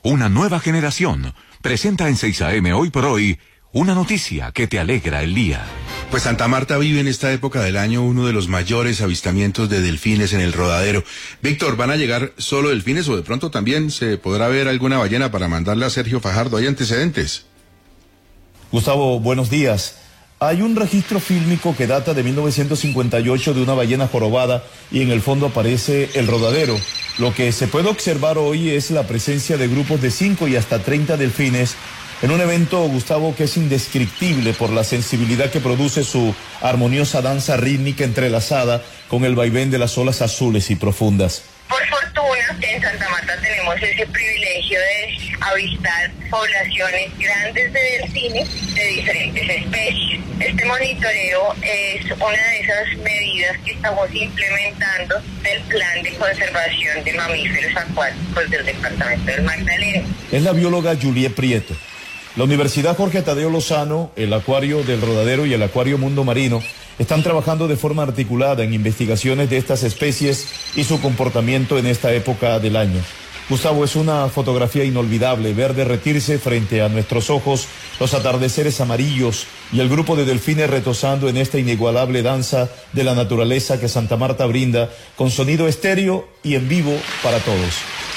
una nueva generación, presenta en 6 AM Hoy por Hoy una noticia que te alegra el día. Pues Santa Marta vive en esta época del año uno de los mayores avistamientos de delfines en el Rodadero. Víctor, ¿van a llegar solo delfines o de pronto también se podrá ver alguna ballena para mandarle a Sergio Fajardo? ¿Hay antecedentes? Gustavo, buenos días. Hay un registro fílmico que data de 1958 de una ballena jorobada y en el fondo aparece el Rodadero. Lo que se puede observar hoy es la presencia de grupos de 5 y hasta 30 delfines en un evento, Gustavo, que es indescriptible por la sensibilidad que produce su armoniosa danza rítmica entrelazada con el vaivén de las olas azules y profundas. Por fortuna, en Santa Marta tenemos ese privilegio de avistar poblaciones grandes de delfines de diferentes especies. Este monitoreo es una de esas medidas que estamos implementando del Plan de Conservación de Mamíferos Acuáticos del Departamento del Magdalena. Es la bióloga Juliet Prieto. La Universidad Jorge Tadeo Lozano, el Acuario del Rodadero y el Acuario Mundo Marino están trabajando de forma articulada en investigaciones de estas especies y su comportamiento en esta época del año. Gustavo, es una fotografía inolvidable ver derretirse frente a nuestros ojos los atardeceres amarillos y el grupo de delfines retozando en esta inigualable danza de la naturaleza que Santa Marta brinda con sonido estéreo y en vivo para todos.